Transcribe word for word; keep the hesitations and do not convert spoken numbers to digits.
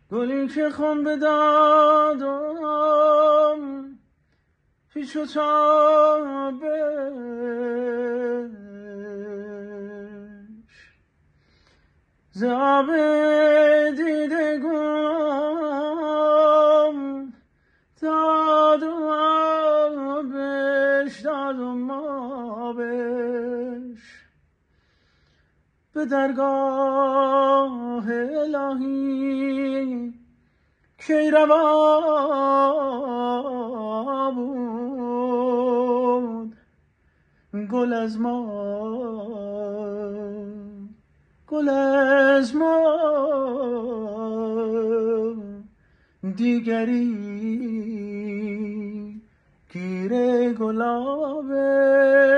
گلی که خون بدادم پیچ و تابش ز آب دیدگم دادم آبش دادم آبش به درگاه الهی کی روا بود گل از ما گل از ما دیگری گیر گلابه